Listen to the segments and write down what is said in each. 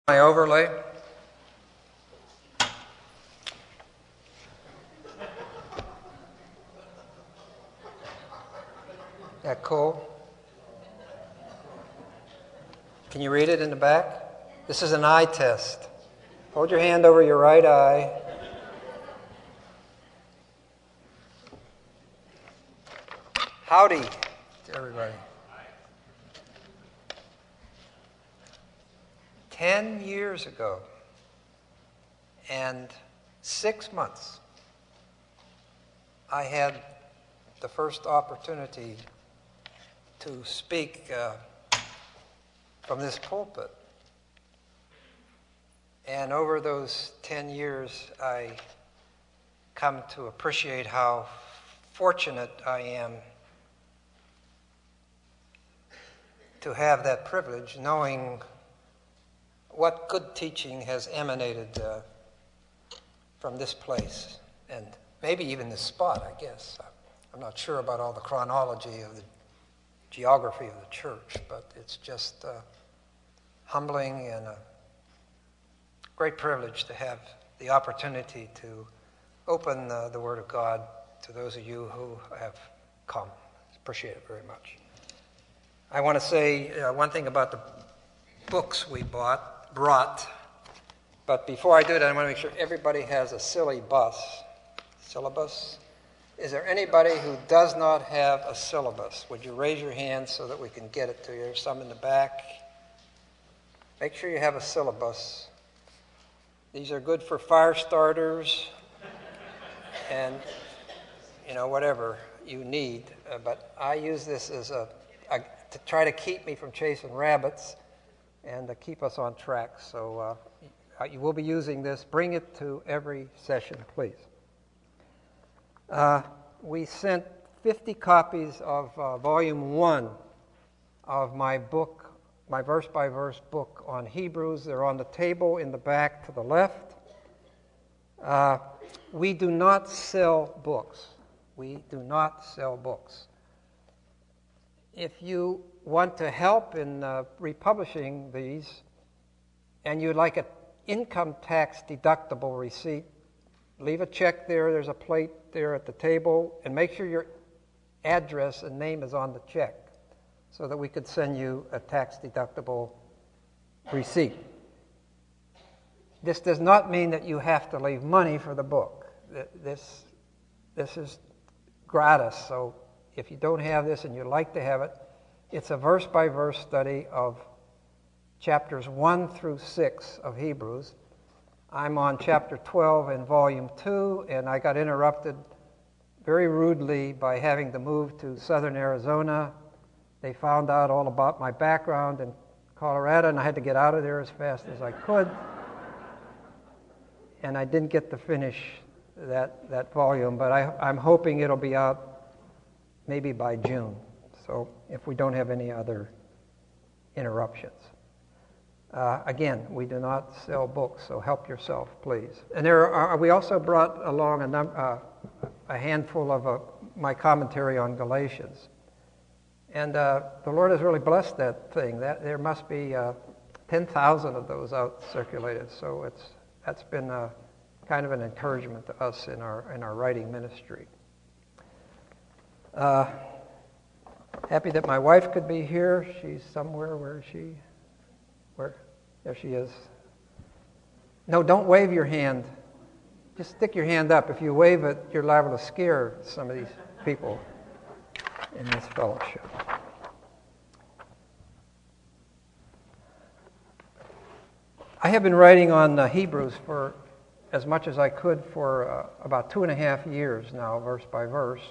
My overlay. That cool? Can you read it in the back? This is an eye test. Hold your hand over your right eye. Howdy to everybody. 10 years ago and 6 months, I had the first opportunity to speak from this pulpit. And over those 10 years, I come to appreciate how fortunate I am to have that privilege, knowing what good teaching has emanated from this place, and maybe even this spot, I guess. I'm not sure about all the chronology of the geography of the church, but it's just humbling and a great privilege to have the opportunity to open the Word of God to those of you who have come. Appreciate it very much. I want to say one thing about the books we brought, but before I do that, I want to make sure everybody has a syllabus. Is there anybody who does not have a syllabus? Would you raise your hand so that we can get it to you? There's some in the back. Make sure you have a syllabus. These are good for fire starters and, whatever you need. But I use this as to try to keep me from chasing rabbits and to keep us on track. So you will be using this. Bring it to every session, please. We sent 50 copies of Volume 1 of my book, my verse-by-verse book on Hebrews. They're on the table in the back to the left. We do not sell books. We do not sell books. If you want to help in republishing these, and you'd like an income tax deductible receipt, leave a check there. There's a plate there at the table, and make sure your address and name is on the check so that we could send you a tax deductible receipt. This does not mean that you have to leave money for the book. This is gratis, so if you don't have this and you'd like to have it, it's a verse-by-verse study of chapters 1 through 6 of Hebrews. I'm on chapter 12 in volume 2, and I got interrupted very rudely by having to move to southern Arizona. They found out all about my background in Colorado, and I had to get out of there as fast as I could. And I didn't get to finish that volume, but I'm hoping it'll be out maybe by June. So if we don't have any other interruptions. Again, we do not sell books, so help yourself, please. And we also brought along a handful of my commentary on Galatians. And the Lord has really blessed that thing. There must be 10,000 of those out circulated, so that's been kind of an encouragement to us in our writing ministry. Happy that my wife could be here. She's somewhere. Where is she? Where? There she is. No, don't wave your hand. Just stick your hand up. If you wave it, you're liable to scare some of these people in this fellowship. I have been writing on Hebrews for as much as I could for about 2.5 years now, verse by verse.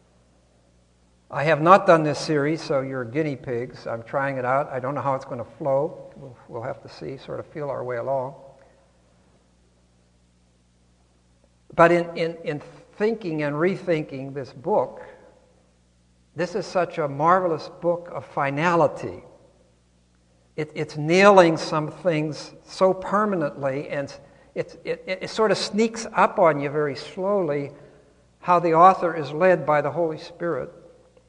I have not done this series, so you're guinea pigs. I'm trying it out. I don't know how it's going to flow. We'll have to see, sort of feel our way along. But in thinking and rethinking this book, this is such a marvelous book of finality. It's nailing some things so permanently, and it sort of sneaks up on you very slowly how the author is led by the Holy Spirit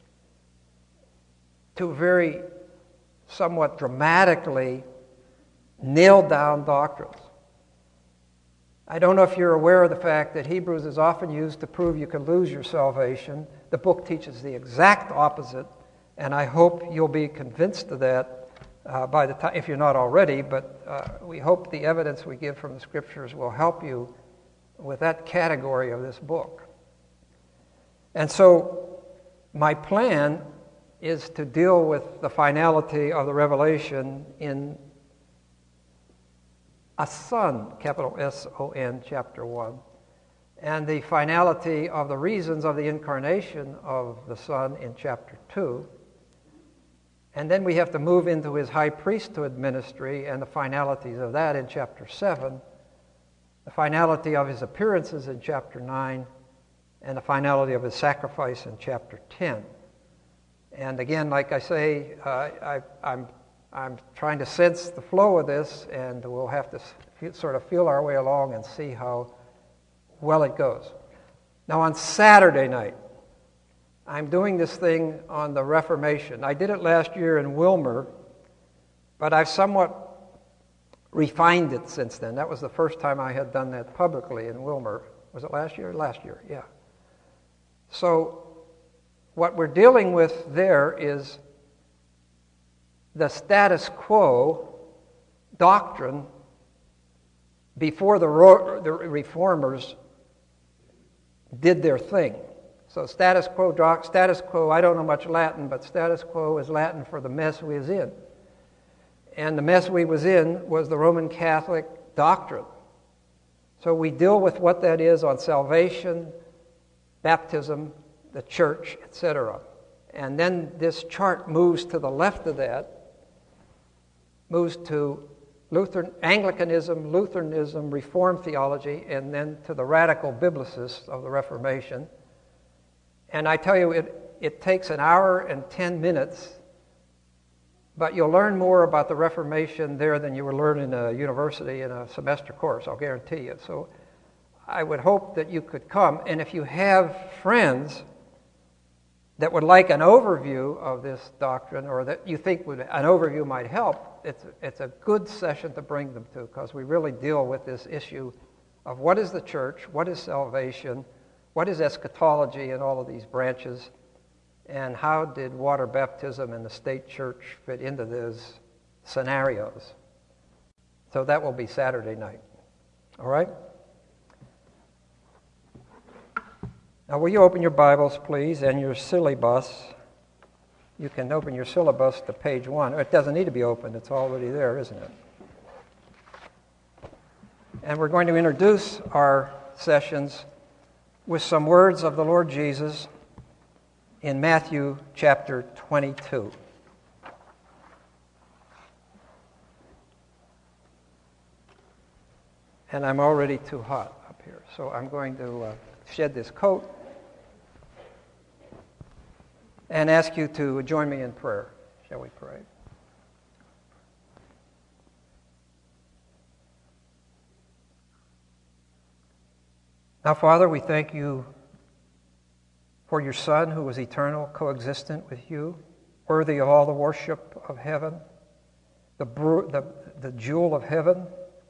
to very somewhat dramatically nailed down doctrines. I don't know if you're aware of the fact that Hebrews is often used to prove you can lose your salvation. The book teaches the exact opposite, and I hope you'll be convinced of that by the time, if you're not already, but we hope the evidence we give from the Scriptures will help you with that category of this book. And so my plan is to deal with the finality of the revelation in a Son, capital S-O-N, chapter 1, and the finality of the reasons of the incarnation of the Son in chapter 2. And then we have to move into his high priesthood ministry and the finalities of that in chapter 7, the finality of his appearances in chapter 9, and the finality of his sacrifice in chapter 10. And again, like I say, I'm trying to sense the flow of this, and we'll have to sort of feel our way along and see how well it goes. Now, on Saturday night, I'm doing this thing on the Reformation. I did it last year in Wilmer, but I've somewhat refined it since then. That was the first time I had done that publicly in Wilmer. Was it last year? Last year, yeah. So what we're dealing with there is the status quo doctrine before the reformers did their thing. So status quo, I don't know much Latin, but status quo is Latin for the mess we was in. And the mess we was in was the Roman Catholic doctrine. So we deal with what that is on salvation, baptism, the church, etc. And then this chart moves to the left of that, moves to Anglicanism, Lutheranism, Reformed theology, and then to the radical biblicists of the Reformation. And I tell you, it takes an hour and 10 minutes, but you'll learn more about the Reformation there than you will learn in a university in a semester course, I'll guarantee you. So I would hope that you could come, and if you have friends that would like an overview of this doctrine, or that you think an overview might help, it's a good session to bring them to, because we really deal with this issue of what is the church, what is salvation, what is eschatology and all of these branches, and how did water baptism and the state church fit into those scenarios. So that will be Saturday night. All right? Now, will you open your Bibles, please, and your syllabus? You can open your syllabus to page 1. It doesn't need to be opened. It's already there, isn't it? And we're going to introduce our sessions with some words of the Lord Jesus in Matthew chapter 22. And I'm already too hot up here, so I'm going to shed this coat and ask you to join me in prayer. Shall we pray? Now, Father, we thank you for your Son, who was eternal, coexistent with you, worthy of all the worship of heaven, the jewel of heaven,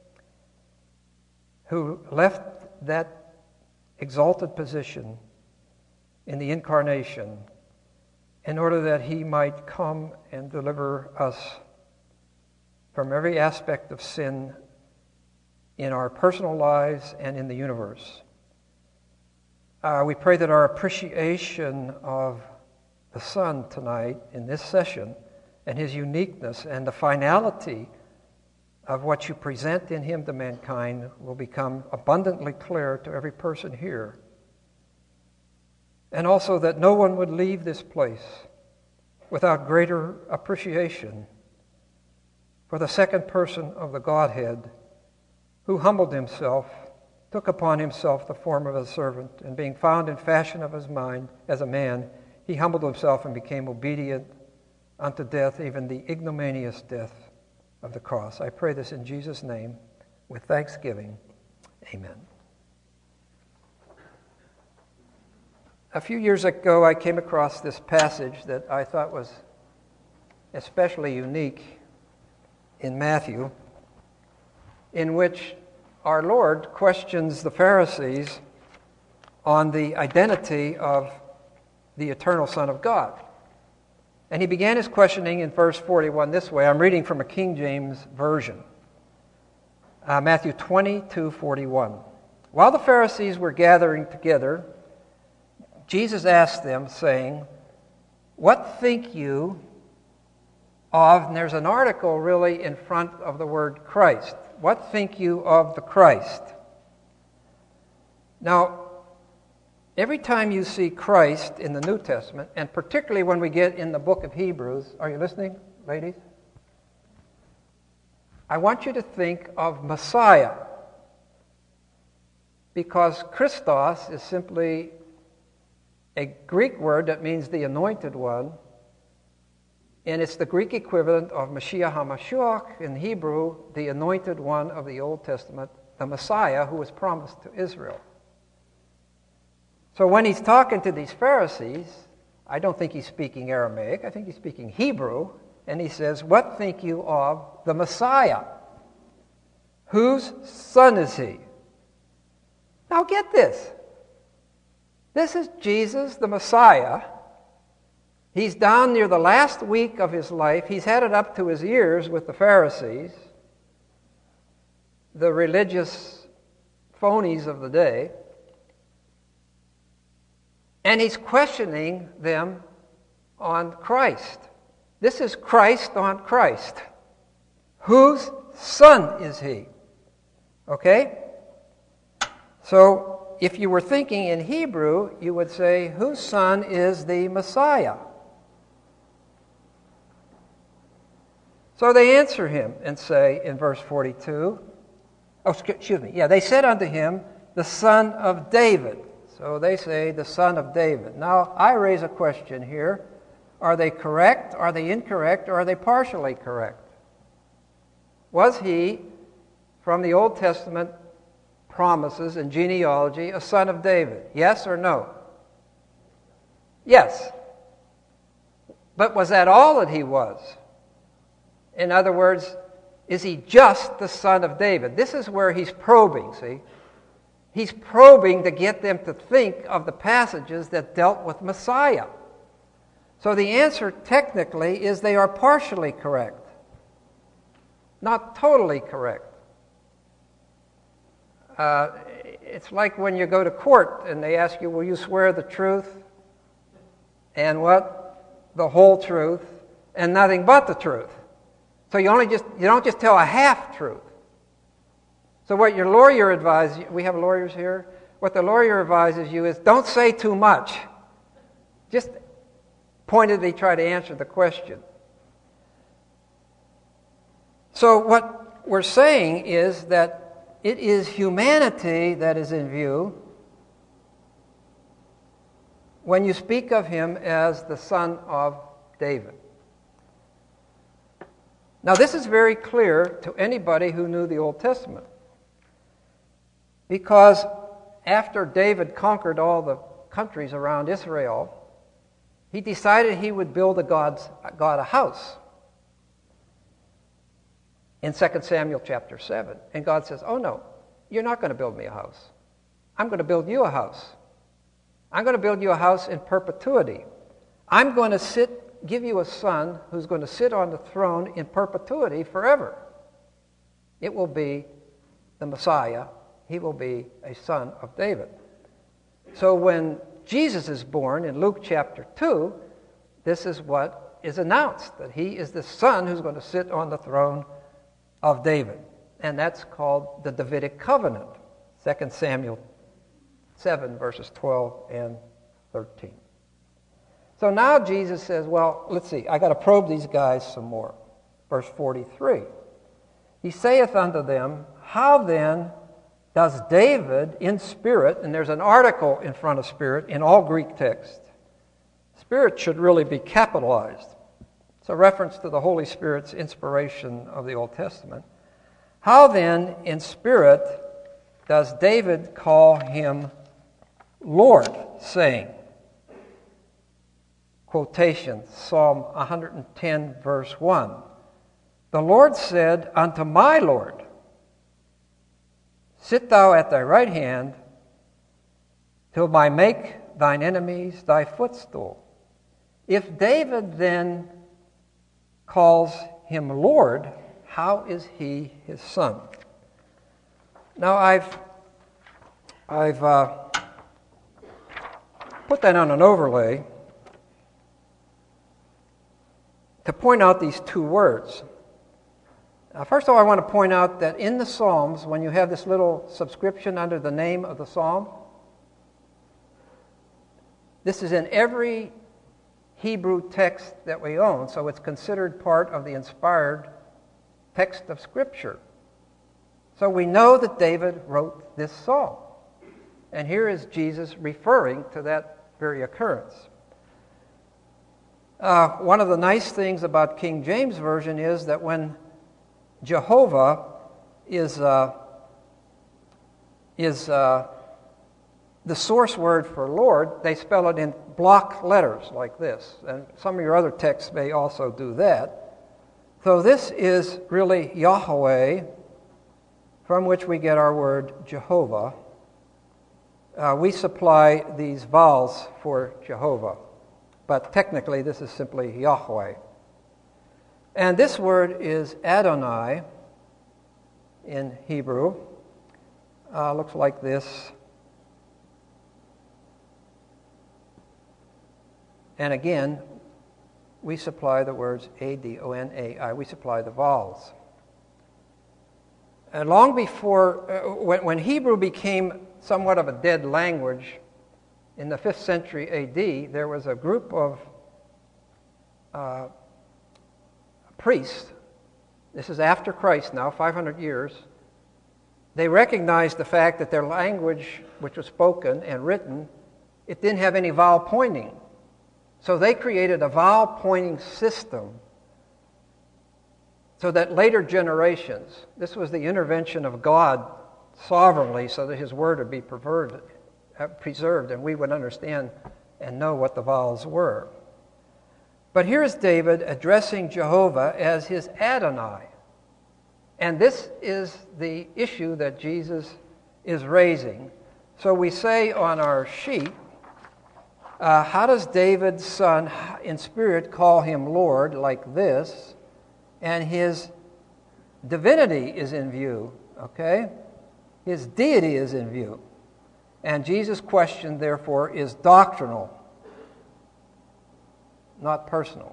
who left that exalted position in the incarnation in order that he might come and deliver us from every aspect of sin in our personal lives and in the universe. We pray that our appreciation of the Son tonight in this session and his uniqueness and the finality of what you present in him to mankind will become abundantly clear to every person here. And also that no one would leave this place without greater appreciation for the second person of the Godhead, who humbled himself, took upon himself the form of a servant, and being found in fashion of his mind as a man, he humbled himself and became obedient unto death, even the ignominious death of the cross. I pray this in Jesus' name with thanksgiving. Amen. A few years ago, I came across this passage that I thought was especially unique in Matthew. in which our Lord questions the Pharisees on the identity of the eternal Son of God. And he began his questioning in verse 41 this way. I'm reading from a King James Version. Matthew 22:41. While the Pharisees were gathering together, Jesus asked them, saying, "What think you of," and there's an article really in front of the word Christ. "What think you of the Christ?" Now, every time you see Christ in the New Testament, and particularly when we get in the book of Hebrews, are you listening, ladies? I want you to think of Messiah, because Christos is simply a Greek word that means the anointed one, and it's the Greek equivalent of Mashiach HaMashiach in Hebrew, the anointed one of the Old Testament, the Messiah who was promised to Israel. So when he's talking to these Pharisees, I don't think he's speaking Aramaic, I think he's speaking Hebrew, and he says, "What think you of the Messiah? Whose son is he?" Now get this. This is Jesus, the Messiah. He's down near the last week of his life. He's had it up to his ears with the Pharisees, the religious phonies of the day. And he's questioning them on Christ. This is Christ on Christ. Whose son is he? Okay? So, if you were thinking in Hebrew, you would say, whose son is the Messiah? So they answer him and say in verse 42, they said unto him, the son of David. So they say the son of David. Now, I raise a question here. Are they correct? Are they incorrect? Or are they partially correct? Was he, from the Old Testament promises and genealogy, a son of David? Yes or no? Yes. But was that all that he was? In other words, is he just the son of David? This is where he's probing, see? He's probing to get them to think of the passages that dealt with Messiah. So the answer technically is they are partially correct, not totally correct. It's like when you go to court and they ask you, will you swear the truth and what? The whole truth and nothing but the truth. So you don't just tell a half truth. So what your lawyer advises, we have lawyers here, what the lawyer advises you is don't say too much. Just pointedly try to answer the question. So what we're saying is that it is humanity that is in view when you speak of him as the son of David. Now, this is very clear to anybody who knew the Old Testament, because after David conquered all the countries around Israel, he decided he would build God a house. In 2 Samuel chapter 7. And God says, oh no, you're not going to build me a house. I'm going to build you a house. I'm going to build you a house in perpetuity. I'm going to give you a son who's going to sit on the throne in perpetuity forever. It will be the Messiah. He will be a son of David. So when Jesus is born in Luke chapter 2, this is what is announced, that he is the son who's going to sit on the throne of David. And that's called the Davidic covenant. 2 Samuel 7, verses 12 and 13. So now Jesus says, well, let's see, I got to probe these guys some more. Verse 43. He saith unto them, how then does David in spirit, and there's an article in front of spirit in all Greek text. Spirit should really be capitalized. It's a reference to the Holy Spirit's inspiration of the Old Testament. How then, in spirit, does David call him Lord, saying, quotation, Psalm 110, verse 1, the Lord said unto my Lord, sit thou at thy right hand, till I make thine enemies thy footstool. If David then calls him Lord, how is he his son? Now I've put that on an overlay to point out these two words. First of all, I want to point out that in the Psalms, when you have this little subscription under the name of the Psalm, this is in every Hebrew text that we own, so it's considered part of the inspired text of Scripture. So we know that David wrote this psalm. And here is Jesus referring to that very occurrence. One of the nice things about King James Version is that when Jehovah is the source word for Lord, they spell it in block letters like this. And some of your other texts may also do that. So this is really Yahweh, from which we get our word Jehovah. We supply these vowels for Jehovah, but technically this is simply Yahweh. And this word is Adonai in Hebrew. Looks like this. And again, we supply the words A-D-O-N-A-I. We supply the vowels. And long before, when Hebrew became somewhat of a dead language in the 5th century A.D., there was a group of priests. This is after Christ now, 500 years. They recognized the fact that their language, which was spoken and written, it didn't have any vowel pointing. So they created a vowel pointing system so that later generations, this was the intervention of God sovereignly so that his word would be preserved and we would understand and know what the vowels were. But here's David addressing Jehovah as his Adonai. And this is the issue that Jesus is raising. So we say on our sheet, how does David's son in spirit call him Lord like this? And his divinity is in view, okay? His deity is in view. And Jesus' question, therefore, is doctrinal, not personal.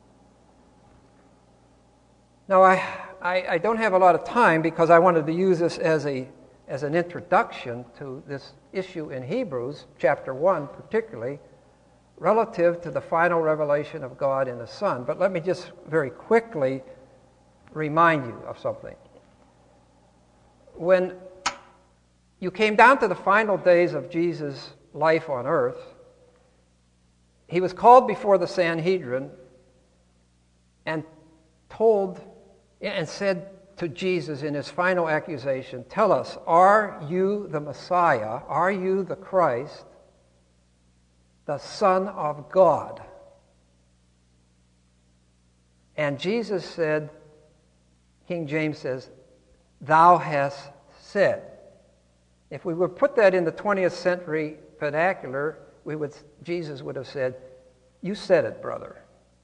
Now, I don't have a lot of time because I wanted to use this as an introduction to this issue in Hebrews, chapter 1 particularly, relative to the final revelation of God in the Son. But let me just very quickly remind you of something. When you came down to the final days of Jesus' life on earth, he was called before the Sanhedrin and said to Jesus in his final accusation, "Tell us, are you the Messiah? Are you the Christ, the Son of God?" And Jesus said, King James says, "Thou hast said." If we would put that in the 20th century vernacular, Jesus would have said, "You said it, brother."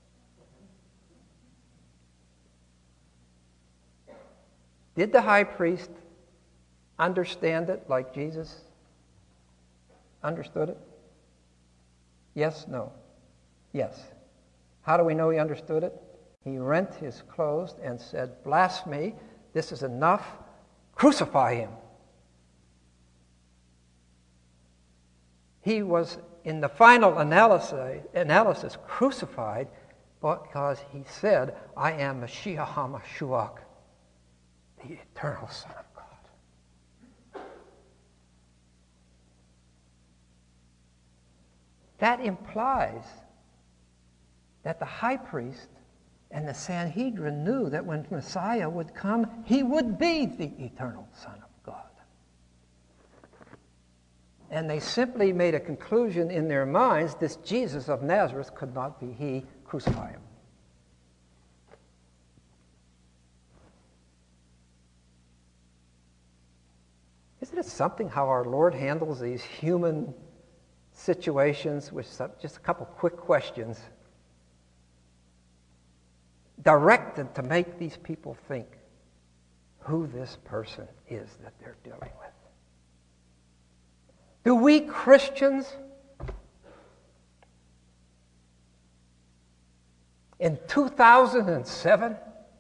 Did the high priest understand it like Jesus understood it? Yes, no. Yes. How do we know he understood it? He rent his clothes and said, "Blasphemy, this is enough, crucify him." He was, in the final analysis crucified because he said, "I am Mashiach HaMashiach, the eternal Son of God." That implies that the high priest and the Sanhedrin knew that when Messiah would come, he would be the eternal Son of God. And they simply made a conclusion in their minds, this Jesus of Nazareth could not be he, crucify him. Isn't it something how our Lord handles these human situations with just a couple quick questions directed to make these people think who this person is that they're dealing with? Do we Christians in 2007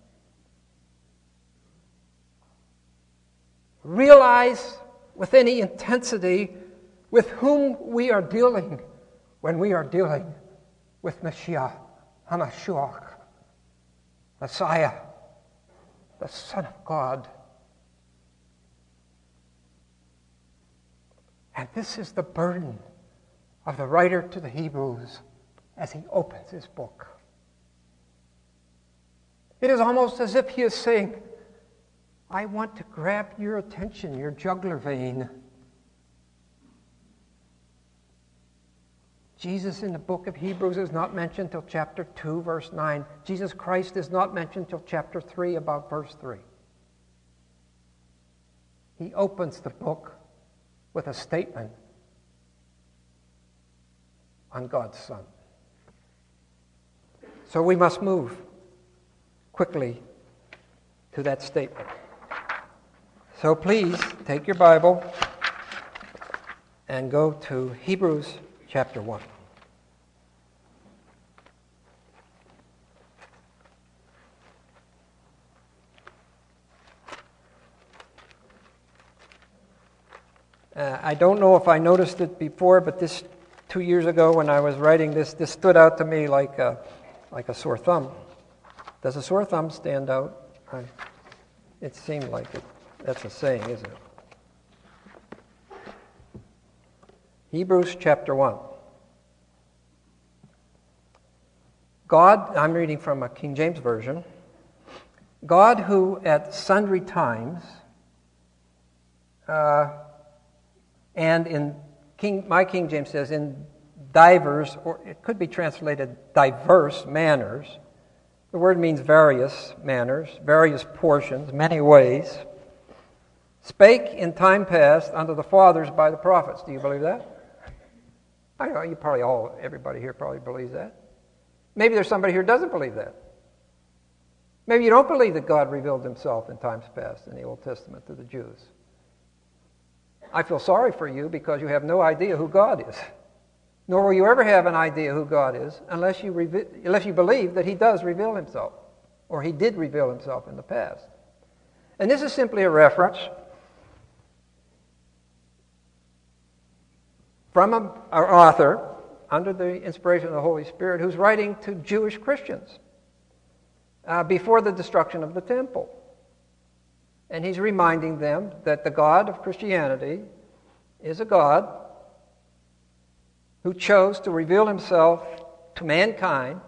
realize with any intensity with whom we are dealing when we are dealing with Mashiach, HaMashiach, Messiah, the Son of God? And this is the burden of the writer to the Hebrews as he opens his book. It is almost as if he is saying, I want to grab your attention, your jugular vein. Jesus in the book of Hebrews is not mentioned till chapter 2, verse 9. Jesus Christ is not mentioned till chapter 3, about verse 3. He opens the book with a statement on God's Son. So we must move quickly to that statement. So please take your Bible and go to Hebrews chapter 1. I don't know if I noticed it before, but this 2 years ago when I was writing this stood out to me like a sore thumb. Does a sore thumb stand out? It seemed like it. That's a saying, isn't it? Hebrews chapter 1. God, I'm reading from a King James Version. God who at sundry times, and in my King James says in divers, or it could be translated diverse manners. The word means various manners, various portions, many ways. Spake in time past unto the fathers by the prophets. Do you believe that? I know everybody here probably believes that. Maybe there's somebody here who doesn't believe that. Maybe you don't believe that God revealed himself in times past in the Old Testament to the Jews. I feel sorry for you because you have no idea who God is. Nor will you ever have an idea who God is unless you believe that he does reveal himself, or he did reveal himself in the past. And this is simply a reference from an author under the inspiration of the Holy Spirit who's writing to Jewish Christians before the destruction of the temple. And he's reminding them that the God of Christianity is a God who chose to reveal himself to mankind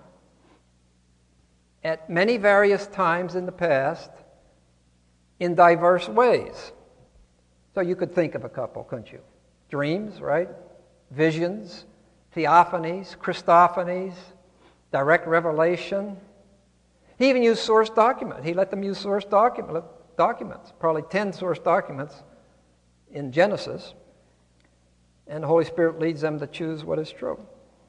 at many various times in the past in diverse ways. So you could think of a couple, couldn't you? Dreams, right? Visions, theophanies, Christophanies, direct revelation. He even used source document. He let them use source documents, probably 10 source documents in Genesis. And the Holy Spirit leads them to choose what is true.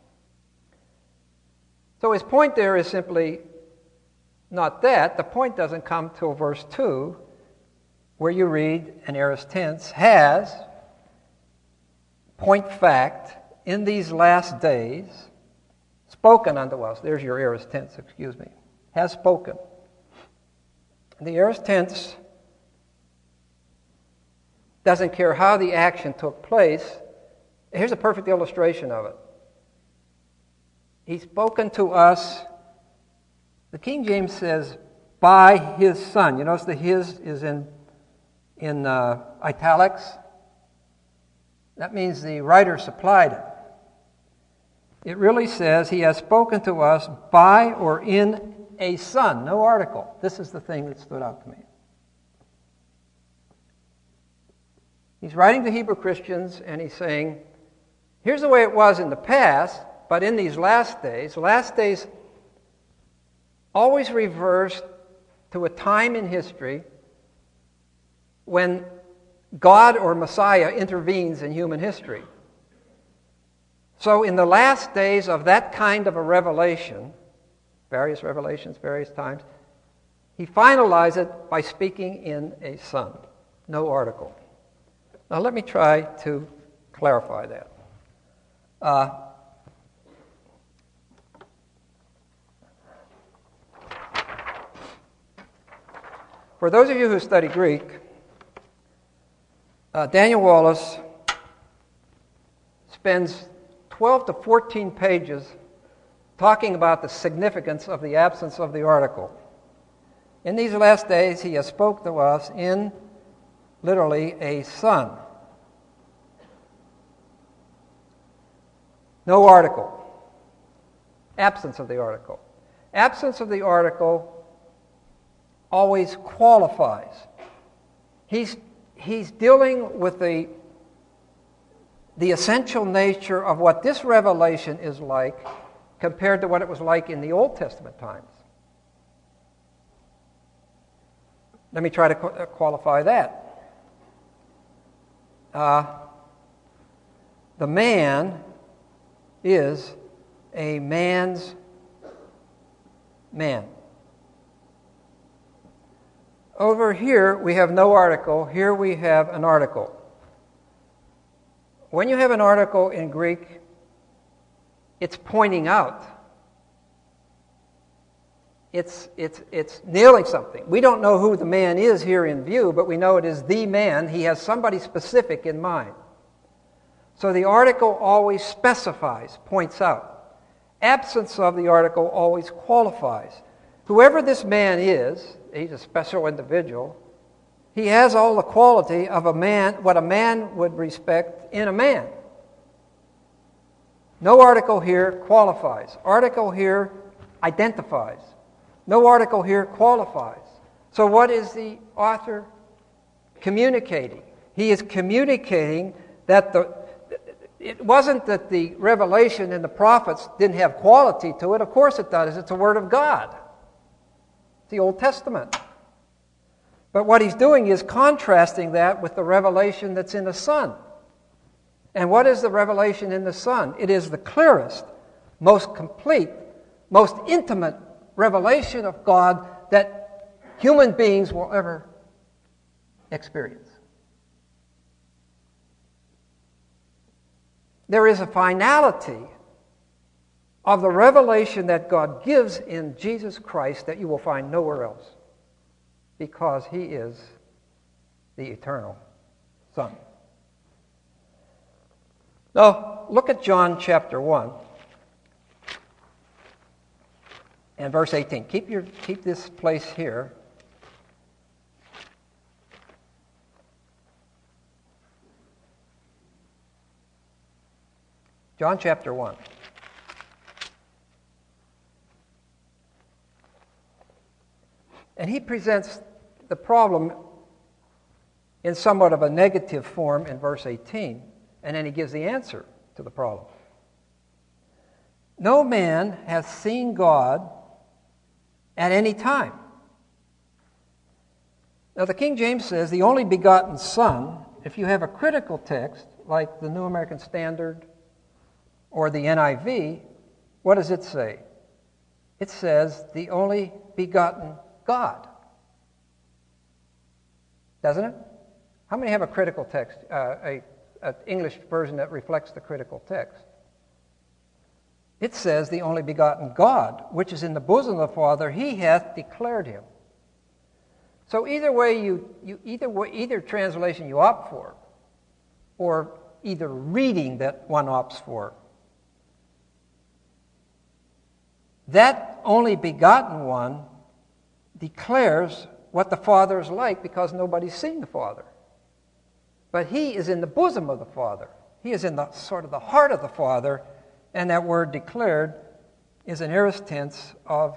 So his point there is simply not that. The point doesn't come till verse 2, where you read, an aorist tense, has, point fact, in these last days, spoken unto us. There's your aorist tense, has spoken. The aorist tense doesn't care how the action took place. Here's a perfect illustration of it. He's spoken to us, the King James says, by his Son. You notice the his is in italics. That means the writer supplied it. It really says he has spoken to us by or in a Son. No article. This is the thing that stood out to me. He's writing to Hebrew Christians and he's saying, here's the way it was in the past, but in these last days always refers to a time in history when God or Messiah intervenes in human history. So in the last days of that kind of a revelation, various revelations, various times, he finalized it by speaking in a son, no article. Now let me try to clarify that. For those of you who study Greek, Daniel Wallace spends 12 to 14 pages talking about the significance of the absence of the article. In these last days, he has spoke to us in literally a son. No article. Absence of the article. Absence of the article always qualifies. He's dealing with the essential nature of what this revelation is like compared to what it was like in the Old Testament times. Let me try to qualify that. The man is a man's man. Over here, we have no article. Here we have an article. When you have an article in Greek, it's pointing out. It's nailing something. We don't know who the man is here in view, but we know it is the man. He has somebody specific in mind. So the article always specifies, points out. Absence of the article always qualifies. Whoever this man is, he's a special individual. He has all the quality of a man, what a man would respect in a man. No article here qualifies. Article here identifies. No article here qualifies. So what is the author communicating? He is communicating that it wasn't that the revelation in the prophets didn't have quality to it. Of course it does. It's the Word of God. It's the Old Testament. But what he's doing is contrasting that with the revelation that's in the Son. And what is the revelation in the Son? It is the clearest, most complete, most intimate revelation of God that human beings will ever experience. There is a finality of the revelation that God gives in Jesus Christ that you will find nowhere else, because He is the eternal Son. Now, look at John chapter 1 and verse 18. Keep this place here. John chapter 1. And he presents the problem in somewhat of a negative form in verse 18, and then he gives the answer to the problem. No man hath seen God at any time. Now the King James says the only begotten Son. If you have a critical text like the New American Standard or the NIV, what does it say? It says the only begotten God. Doesn't it? How many have a critical text, an English version that reflects the critical text? It says the only begotten God, which is in the bosom of the Father, He hath declared Him. So either way, either translation you opt for, or either reading that one opts for, that only begotten one declares what the Father is like, because nobody's seen the Father. But He is in the bosom of the Father. He is in the sort of the heart of the Father, and that word declared is an aorist tense of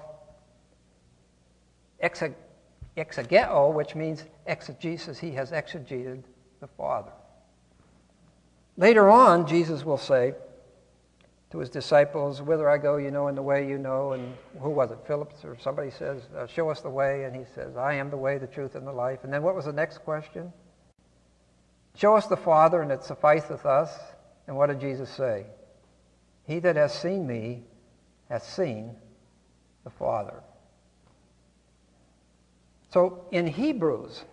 exegeo, which means exegesis. He has exegeted the Father. Later on, Jesus will say to His disciples, whither I go, you know, and the way you know. And who was it? Philip or somebody says, show us the way. And He says, I am the way, the truth, and the life. And then what was the next question? Show us the Father, and it sufficeth us. And what did Jesus say? He that has seen me has seen the Father. So in Hebrews,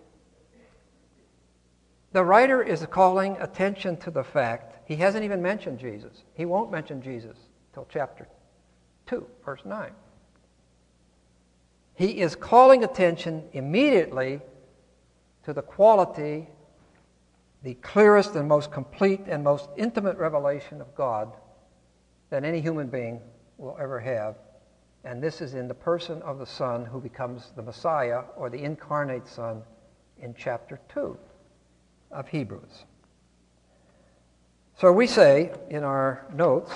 the writer is calling attention to the fact, he hasn't even mentioned Jesus. He won't mention Jesus till chapter 2, verse 9. He is calling attention immediately to the quality, the clearest and most complete and most intimate revelation of God that any human being will ever have. And this is in the person of the Son who becomes the Messiah, or the incarnate Son, in chapter 2 of Hebrews. So we say in our notes,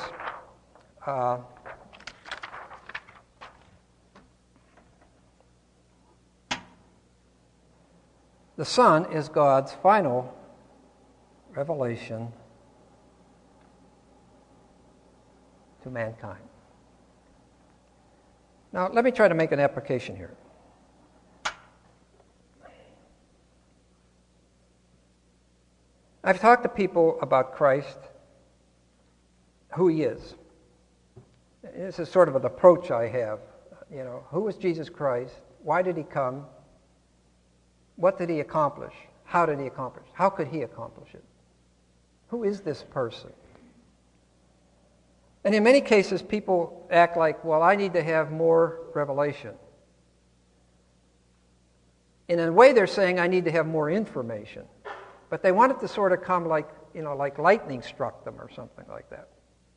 the Son is God's final revelation to mankind. Now, let me try to make an application here. I've talked to people about Christ, who he is. This is sort of an approach I have. Who is Jesus Christ? Why did he come? What did he accomplish? How did he accomplish? How could he accomplish it? Who is this person? And in many cases, people act like, well, I need to have more revelation. In a way, they're saying I need to have more information. But they want it to sort of come like lightning struck them or something like that.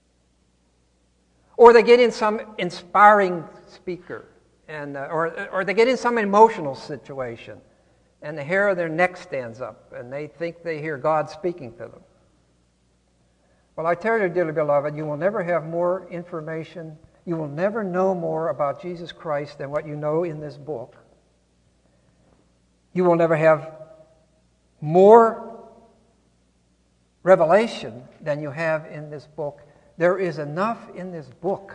Or they get in some inspiring speaker, or they get in some emotional situation, and the hair of their neck stands up, and they think they hear God speaking to them. Well, I tell you, dearly beloved, you will never have more information, you will never know more about Jesus Christ than what you know in this book. You will never have more revelation than you have in this book. There is enough in this book.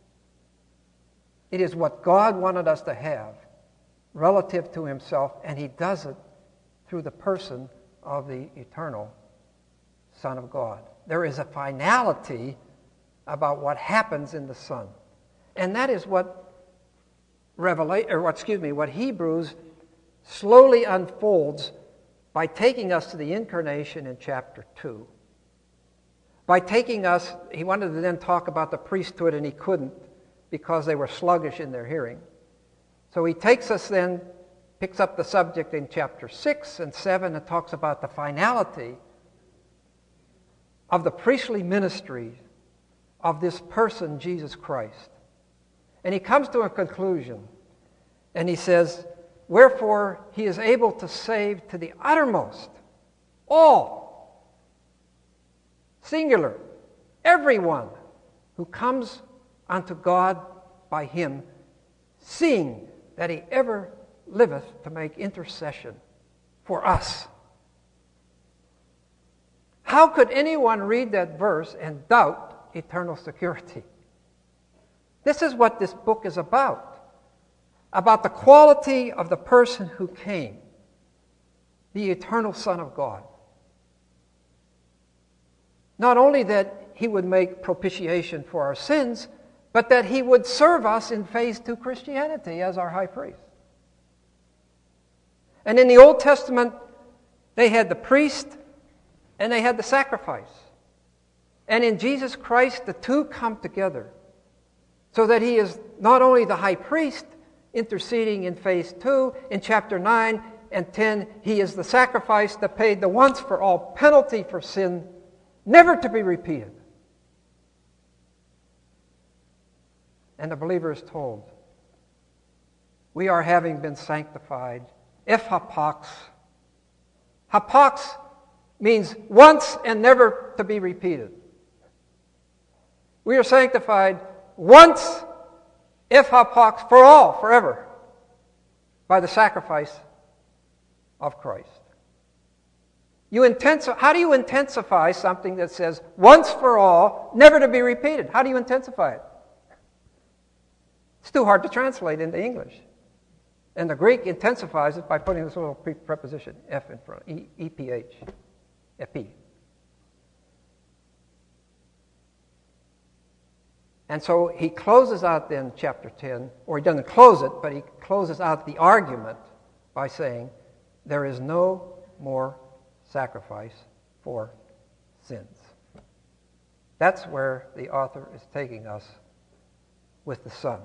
It is what God wanted us to have relative to himself, and he does it through the person of the eternal Son of God. There is a finality about what happens in the Son. And that is what what Hebrews slowly unfolds by taking us to the incarnation in chapter 2. By taking us, he wanted to then talk about the priesthood, and he couldn't because they were sluggish in their hearing. So he takes us then, picks up the subject in chapter 6 and 7 and talks about the finality of the priestly ministry of this person, Jesus Christ. And he comes to a conclusion, and he says, wherefore he is able to save to the uttermost all, singular, everyone who comes unto God by him, seeing that he ever liveth to make intercession for us. How could anyone read that verse and doubt eternal security? This is what this book is about the quality of the person who came, the eternal Son of God. Not only that he would make propitiation for our sins, but that he would serve us in phase 2 Christianity as our high priest. And in the Old Testament, they had the priest and they had the sacrifice. And in Jesus Christ, the two come together so that he is not only the high priest interceding in phase 2, in chapter 9 and 10, he is the sacrifice that paid the once for all penalty for sin, never to be repeated. And the believer is told, we are having been sanctified, hapax. Hapax means once and never to be repeated. We are sanctified once, hapax, for all, forever, by the sacrifice of Christ. How do you intensify something that says once for all, never to be repeated? How do you intensify it? It's too hard to translate into English. And the Greek intensifies it by putting this little preposition, F in front, EPH. epi. And so he closes out then chapter 10, or he doesn't close it, but he closes out the argument by saying, there is no more sacrifice for sins. That's where the author is taking us with the Son.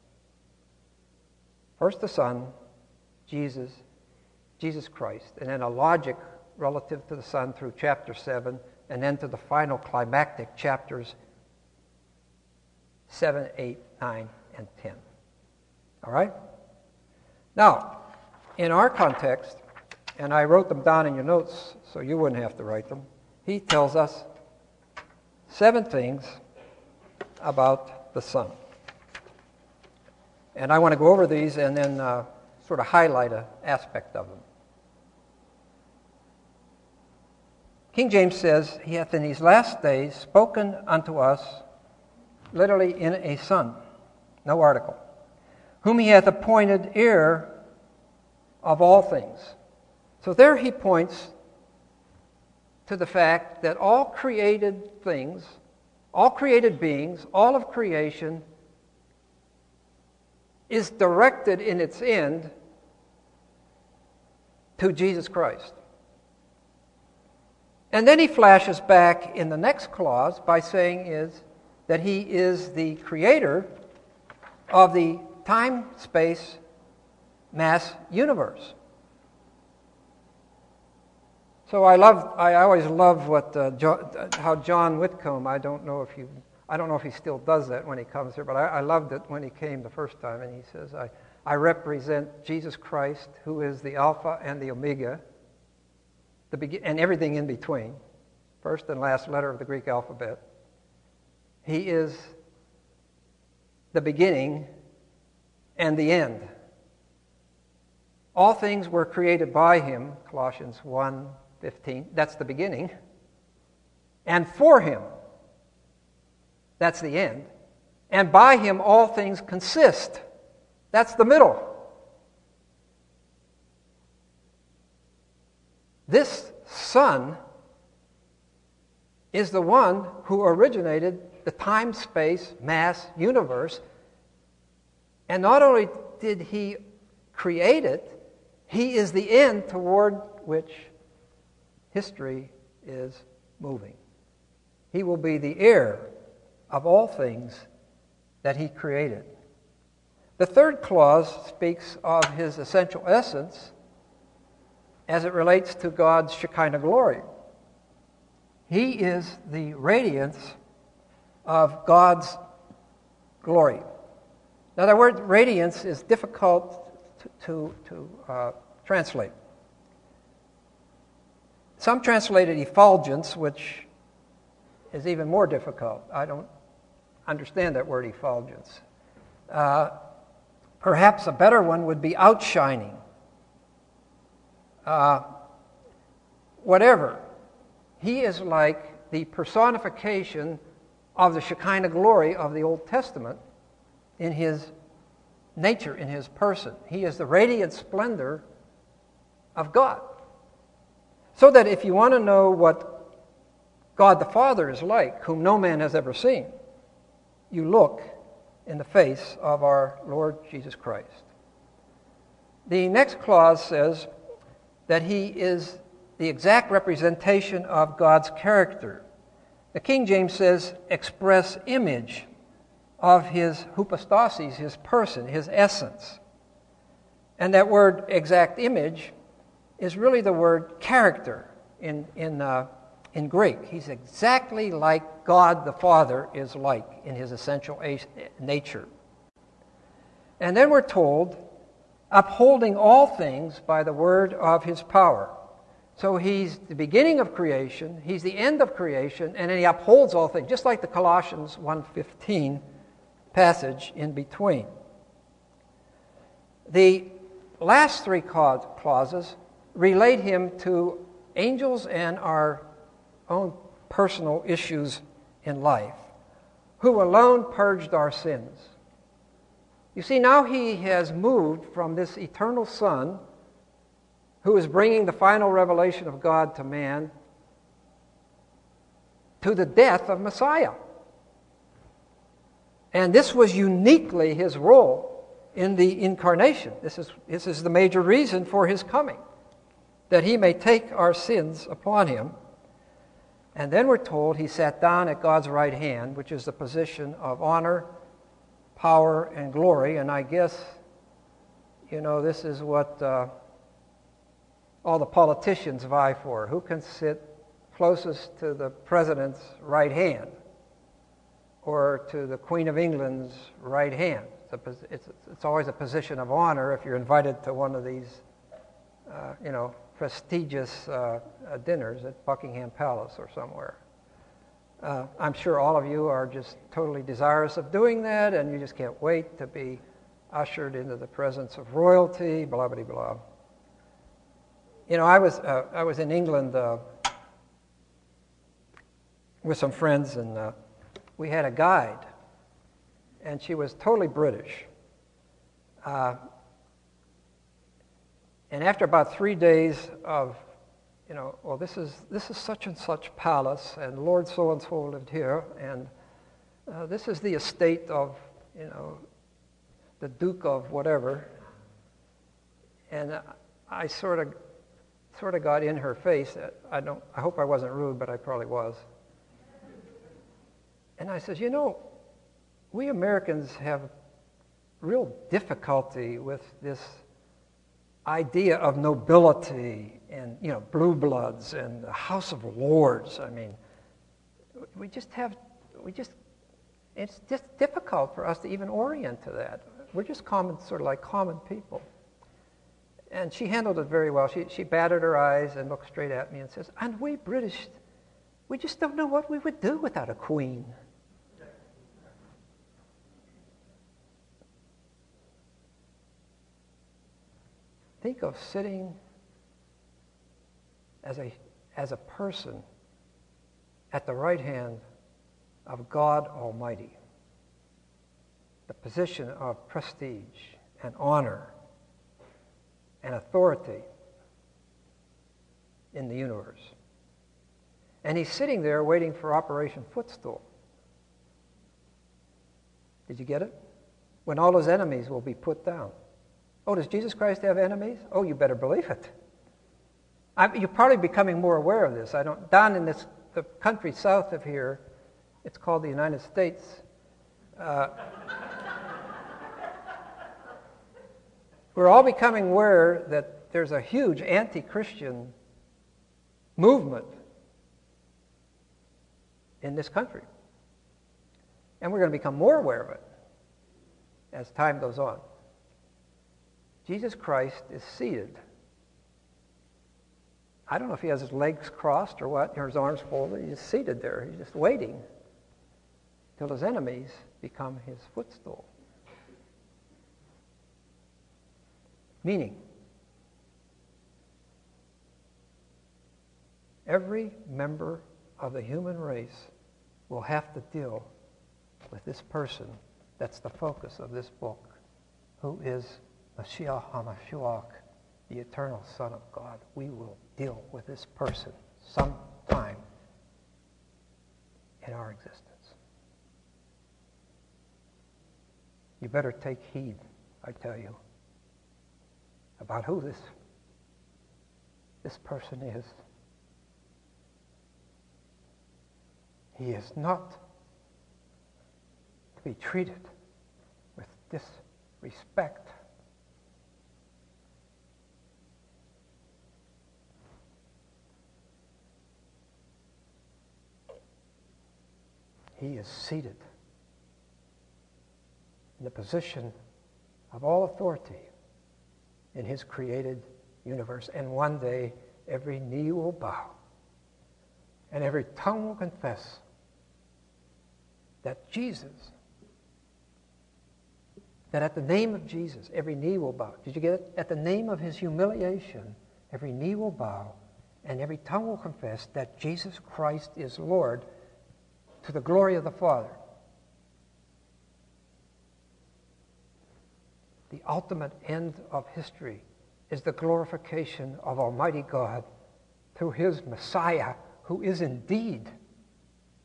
First the Son, Jesus Christ, and then a logic relative to the Son through chapter 7, and then to the final climactic chapters 7, 8, 9, and 10. All right? Now, in our context, and I wrote them down in your notes so you wouldn't have to write them, he tells us 7 things about the Son. And I want to go over these and then sort of highlight an aspect of them. King James says, he hath in these last days spoken unto us, literally in a Son, no article, whom he hath appointed heir of all things. So there he points to the fact that all created things, all created beings, all of creation is directed in its end to Jesus Christ. And then he flashes back in the next clause by saying that he is the creator of the time, space, mass universe. So I always love how John Whitcomb, I don't know if he still does that when he comes here, but I loved it when he came the first time, and he says, I represent Jesus Christ, who is the Alpha and the Omega, and everything in between, first and last letter of the Greek alphabet. He is the beginning and the end. All things were created by him, Colossians 1:15, that's the beginning, and for him, that's the end, and by him all things consist, that's the middle. This Son is the one who originated the time, space, mass universe, and not only did he create it, he is the end toward which history is moving. He will be the heir of all things that he created. The third clause speaks of his essential essence as it relates to God's Shekinah glory. He is the radiance of God's glory. Now, the word radiance is difficult to translate. Some translate it effulgence, which is even more difficult. I don't understand that word effulgence. Perhaps a better one would be outshining. Whatever. He is like the personification of the Shekinah glory of the Old Testament in his nature, in his person. He is the radiant splendor of God. So that if you want to know what God the Father is like, whom no man has ever seen, you look in the face of our Lord Jesus Christ. The next clause says that he is the exact representation of God's character. The King James says, express image of his hypostasis, his person, his essence. And that word exact image is really the word character in Greek. He's exactly like God the Father is like in his essential nature. And then we're told, upholding all things by the word of his power. So he's the beginning of creation, he's the end of creation, and then he upholds all things, just like the Colossians 1:15 passage in between. The last three clauses relate him to angels and our own personal issues in life, who alone purged our sins. You see, now he has moved from this eternal Son, who is bringing the final revelation of God to man, to the death of Messiah. And this was uniquely his role in the incarnation. This is the major reason for his coming, that he may take our sins upon him. And then we're told he sat down at God's right hand, which is the position of honor, power, and glory. And I guess, this is what all the politicians vie for. Who can sit closest to the president's right hand or to the Queen of England's right hand? It's always a position of honor if you're invited to one of these, prestigious dinners at Buckingham Palace or somewhere. I'm sure all of you are just totally desirous of doing that, and you just can't wait to be ushered into the presence of royalty, blah, blah, blah. I was in England with some friends, and we had a guide, and she was totally British. And after about 3 days of, this is such and such palace, and Lord so and so lived here, and this is the estate of, the Duke of whatever. And I sort of got in her face. I hope I wasn't rude, but I probably was. And I said, we Americans have real difficulty with this idea of nobility and, blue bloods and the House of Lords. I mean, it's just difficult for us to even orient to that. We're just common people. And she handled it very well. She batted her eyes and looked straight at me and says, and we British, we just don't know what we would do without a queen. Think of sitting as a person at the right hand of God Almighty, the position of prestige and honor and authority in the universe. And he's sitting there waiting for Operation Footstool. Did you get it? When all his enemies will be put down. Oh, does Jesus Christ have enemies? Oh, you better believe it. You're probably becoming more aware of this. Down in the country south of here, it's called the United States. We're all becoming aware that there's a huge anti-Christian movement in this country. And we're going to become more aware of it as time goes on. Jesus Christ is seated. I don't know if he has his legs crossed or what, or his arms folded. He's just seated there. He's just waiting till his enemies become his footstool. Meaning, every member of the human race will have to deal with this person that's the focus of this book, who is Mashiach HaMashiach, the eternal Son of God. We will deal with this person sometime in our existence. You better take heed, I tell you, about who this person is. He is not to be treated with disrespect. He is seated in the position of all authority in his created universe. And one day, every knee will bow and every tongue will confess that at the name of Jesus, every knee will bow. Did you get it? At the name of his humiliation, every knee will bow and every tongue will confess that Jesus Christ is Lord, to the glory of the Father. The ultimate end of history is the glorification of Almighty God through his Messiah, who is indeed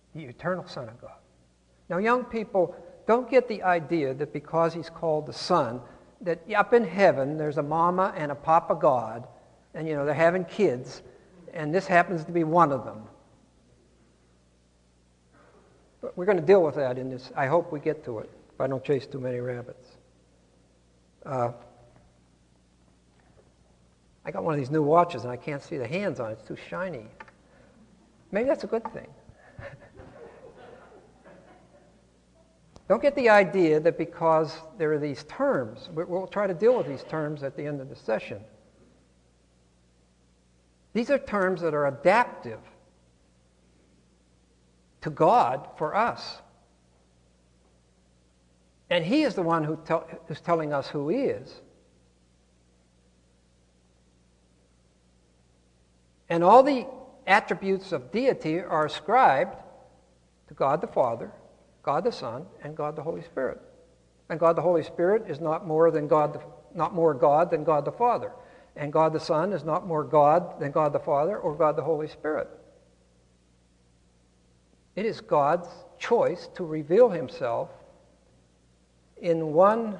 the eternal Son of God. Now, young people, don't get the idea that because he's called the Son, that up in heaven there's a mama and a papa God, and they're having kids, and this happens to be one of them. But we're going to deal with that in this. I hope we get to it, if I don't chase too many rabbits. I got one of these new watches, and I can't see the hands on it. It's too shiny. Maybe that's a good thing. Don't get the idea that because there are these terms, we'll try to deal with these terms at the end of the session. These are terms that are adaptive to God for us. And he is the one who's telling us who he is. And all the attributes of deity are ascribed to God the Father, God the Son, and God the Holy Spirit. And God the Holy Spirit is not more God than God the Father. And God the Son is not more God than God the Father or God the Holy Spirit. It is God's choice to reveal himself in one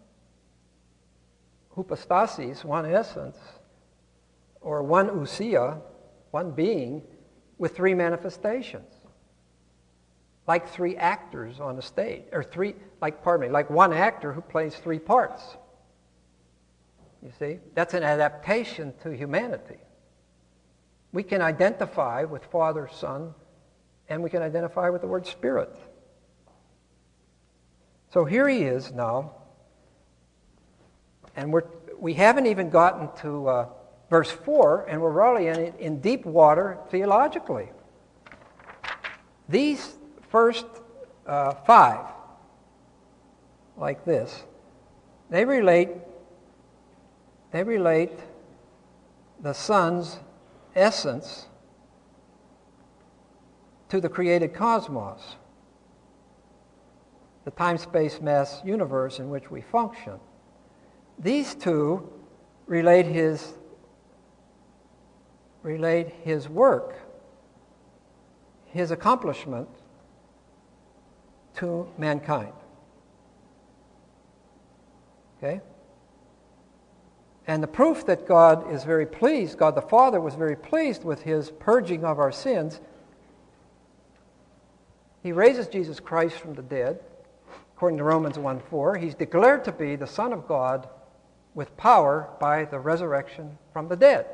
hypostasis, one essence, or one ousia, one being, with three manifestations. Like three actors on a stage, like one actor who plays three parts. You see? That's an adaptation to humanity. We can identify with Father, Son, and we can identify with the word Spirit. So here he is now, and we haven't even gotten to verse 4, and we're really in deep water theologically. These first 5, like this, they relate the Son's essence to the created cosmos, the time-space mass universe in which we function. These two relate his work, his accomplishment, to mankind. Okay? And the proof that God is very pleased, God the Father was very pleased with his purging of our sins. He raises Jesus Christ from the dead, according to Romans 1:4. He's declared to be the Son of God with power by the resurrection from the dead.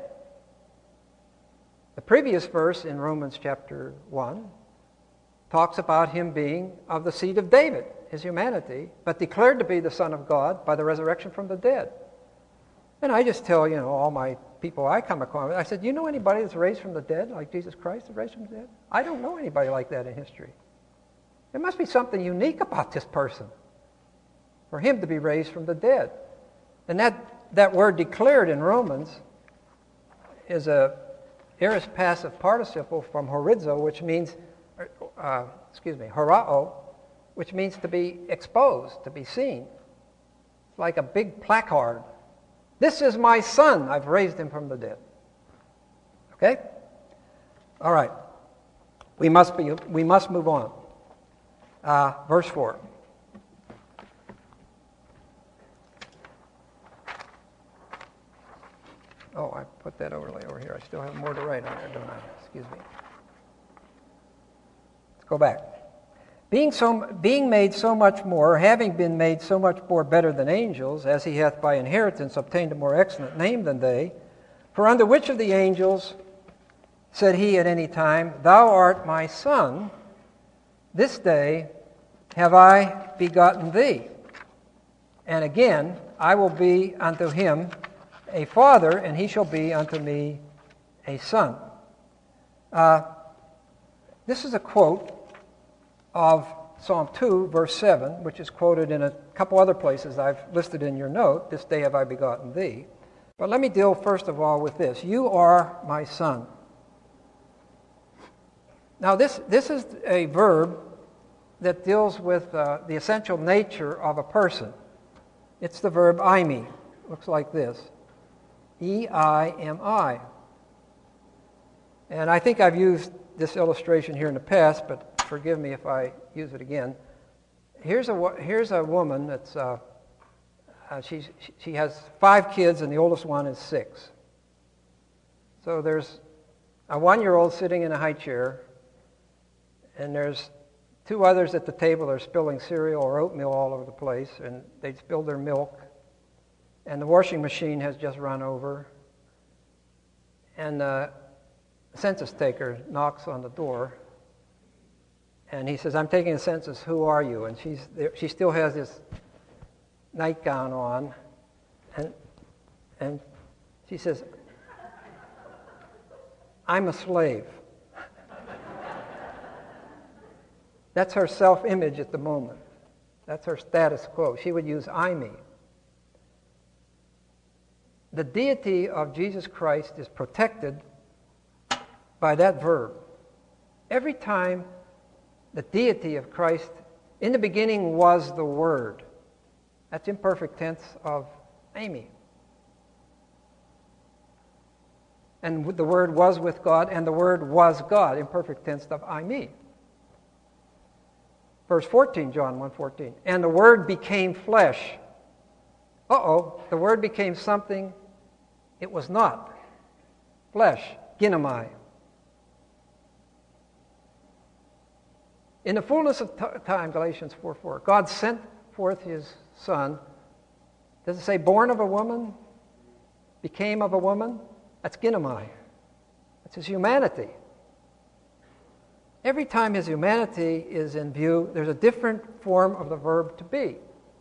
The previous verse in Romans chapter 1 talks about him being of the seed of David, his humanity, but declared to be the Son of God by the resurrection from the dead. And I just tell, all my people I come across, I said, you know anybody that's raised from the dead, like Jesus Christ is raised from the dead? I don't know anybody like that in history. There must be something unique about this person for him to be raised from the dead. And that word declared in Romans is a aorist passive participle from horizo, which means, horao, which means to be exposed, to be seen. It's like a big placard. This is my son. I've raised him from the dead. Okay? All right. We must move on. Verse 4. Oh, I put that overlay over here. I still have more to write on there, don't I? Excuse me. Let's go back. Being made so much more, having been made so much more better than angels, as he hath by inheritance obtained a more excellent name than they, for unto which of the angels said he at any time, Thou art my son, this day have I begotten thee. And again, I will be unto him a father, and he shall be unto me a son. This is a quote of Psalm 2, verse 7, which is quoted in a couple other places I've listed in your note, This day have I begotten thee. But let me deal first of all with this. You are my son. Now this is a verb that deals with the essential nature of a person. It's the verb eimi. Looks like this. E-I-M-I. And I think I've used this illustration here in the past, but forgive me if I use it again. Here's a woman that's she has 5 kids, and the oldest one is 6. So there's a 1-year-old sitting in a high chair, and there's 2 others at the table that are spilling cereal or oatmeal all over the place, and they spilled their milk, and the washing machine has just run over, and the census taker knocks on the door, and he says, "I'm taking a census, who are you?" And she still has this nightgown on, and she says, "I'm a slave." That's her self-image at the moment. That's her status quo. She would use I, me. The deity of Jesus Christ is protected by that verb. Every time the deity of Christ, in the beginning was the Word. That's imperfect tense of Amy. And the Word was with God, and the Word was God, imperfect tense of I, me. Verse 14, John 1:14. And the Word became flesh. The Word became something it was not. Flesh, ginomai. In the fullness of time, Galatians 4:4, God sent forth His Son. Does it say born of a woman? Became of a woman? That's ginomai. That's His humanity. Every time His humanity is in view, there's a different form of the verb to be.